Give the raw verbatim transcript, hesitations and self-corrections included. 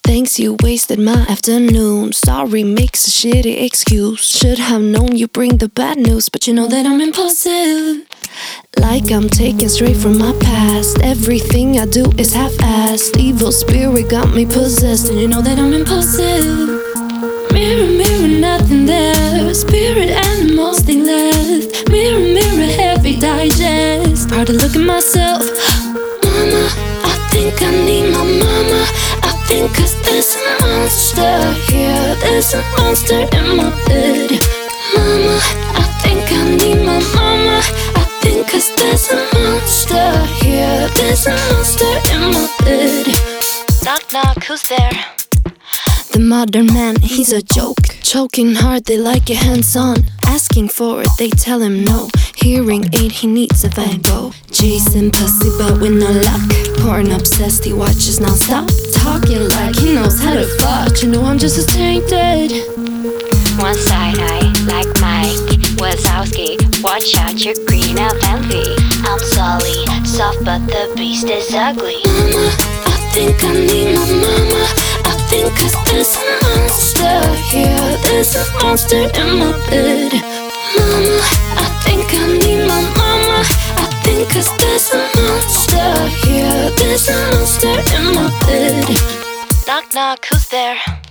Thanks, you wasted my afternoon. Sorry makes a shitty excuse. Should have known you bring the bad news, but you know that I'm impulsive. Like I'm taken straight from my past. Everything I do is half-assed. Evil spirit got me possessed, and you know that I'm impulsive. Mirror, mirror, nothing there. Spirit animals, they left. Mirror, mirror, heavy digest. Proud to look at myself. Mama, I think I need my mama. I think cause there's a monster here. There's a monster in my bed. Mama, I think I need my mama. I think cause there's a monster here. There's a monster in my bed. Knock, knock, who's there? The modern man, he's a joke. Choking hard, they like your hands on. Asking for it, they tell him no. Hearing aid, he needs a Van Gogh. Chasing pussy, but with no luck. Porn obsessed, he watches non-stop. Talking like he knows how to fuck. You know I'm just as tainted. One side eye, like Mike Wazowski. Watch out, you're green out envy. I'm Sully, soft but the beast is ugly. Mama, I think I need my mama. I think cause there's a monster here. There's a monster in my bed. Mama, I think I need my mama. I think cause there's a monster here. There's a monster in my bed. Knock, knock, who's there?